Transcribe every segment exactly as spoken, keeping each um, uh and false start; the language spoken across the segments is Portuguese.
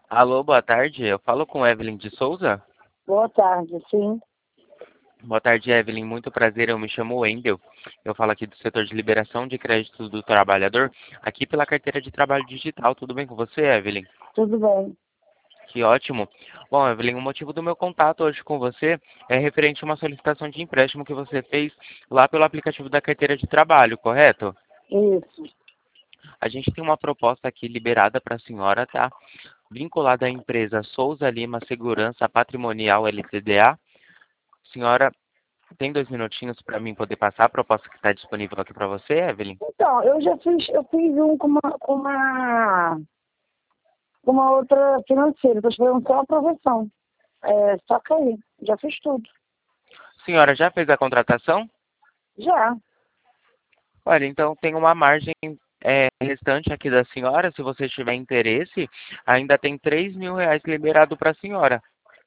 Alô, boa tarde. Eu falo com Evelyn de Souza. Boa tarde, sim. Boa tarde, Evelyn. Muito prazer. Eu me chamo Wendel. Eu falo aqui do setor de liberação de créditos do trabalhador, aqui pela carteira de trabalho digital. Tudo bem com você, Evelyn? Tudo bem. Que ótimo. Bom, Evelyn, o motivo do meu contato hoje com você é referente a uma solicitação de empréstimo que você fez lá pelo aplicativo da carteira de trabalho, correto? Isso. A gente tem uma proposta aqui liberada para a senhora, tá? Vinculada à empresa Souza Lima Segurança Patrimonial L T D A. Senhora, tem dois minutinhos para mim poder passar a proposta que está disponível aqui para você, Evelyn? Então, eu já fiz, eu fiz um com uma, com uma, com uma outra financeira, estou esperando só a aprovação. É, só cair. Já fiz tudo. Senhora, já fez a contratação? Já. Olha, então tem uma margem é, restante aqui da senhora. Se você tiver interesse, ainda tem três mil reais liberado para a senhora.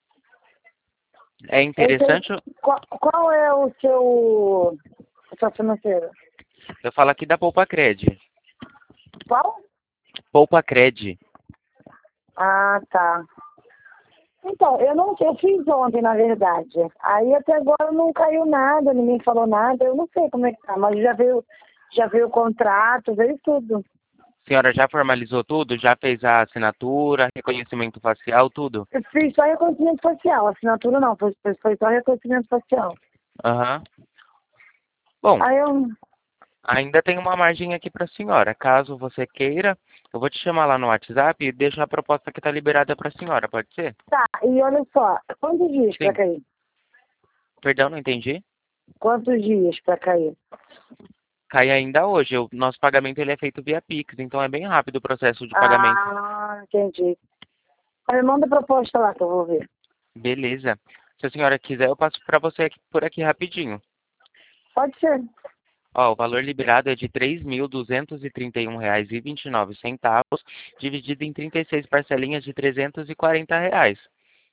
É Eu tenho, interessante? qual, qual é o seu, a sua financeira? Eu falo aqui da Poupa Cred. Qual? Poupa Cred. Ah, tá. Então, eu não eu fiz ontem, na verdade. Aí até agora não caiu nada, ninguém falou nada, eu não sei como é que tá, mas já veio, já veio o contrato, veio tudo. A senhora já formalizou tudo? Já fez a assinatura, reconhecimento facial, tudo? Eu fiz só reconhecimento facial, assinatura não, foi, foi foi só reconhecimento facial. Aham. Bom, Aí eu, ainda tem uma margem aqui para a senhora. Caso você queira, eu vou te chamar lá no WhatsApp e deixo a proposta que está liberada para a senhora, pode ser? tá, e olha só, quantos dias pra Sim. cair? Perdão, não entendi. Quantos dias pra cair? Cai ainda hoje. O nosso pagamento ele é feito via Pix, então é bem rápido o processo de pagamento. Ah, entendi. Aí manda a proposta lá que eu vou ver. Beleza. Se a senhora quiser, eu passo para você aqui, por aqui rapidinho. Pode ser. Ó, o valor liberado é de três mil duzentos e trinta e um reais e vinte e nove centavos, dividido em trinta e seis parcelinhas de trezentos e quarenta reais.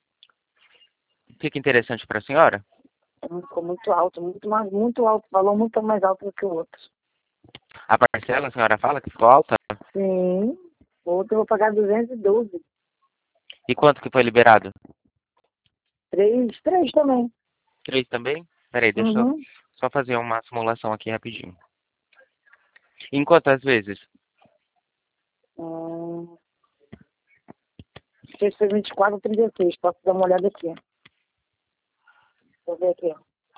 Fica interessante para a senhora? Ficou muito alto, muito mais, muito alto, valor muito mais alto do que o outro. A parcela, a senhora fala que ficou alta? Sim, o outro eu vou pagar duzentos e doze. E quanto que foi liberado? Três, três também. Três também? Peraí, deixa eu Uhum. só fazer uma simulação aqui rapidinho. Em quantas vezes? Hum, seis foi vinte e quatro, trinta e seis. Posso dar uma olhada aqui. Vou ver aqui.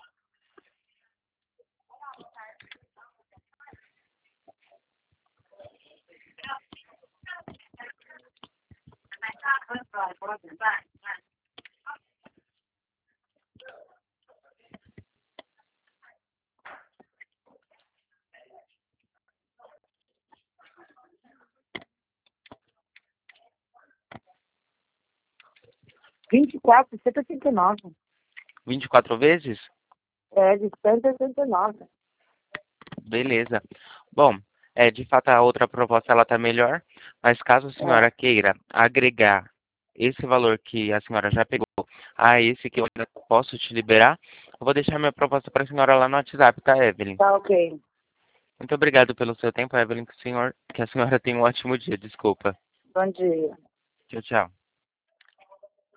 vinte e quatro, cento e oitenta e nove. Vinte e quatro vezes? É, de cento e oitenta e nove. Beleza. Bom, é, de fato a outra proposta ela está melhor, mas caso a É. senhora queira agregar esse valor que a senhora já pegou a esse que eu ainda posso te liberar, eu vou deixar minha proposta para a senhora lá no WhatsApp, tá, Evelyn? Tá ok. Muito obrigado pelo seu tempo, Evelyn, que, o senhor, que a senhora tenha um ótimo dia, desculpa. Bom dia. Tchau, tchau.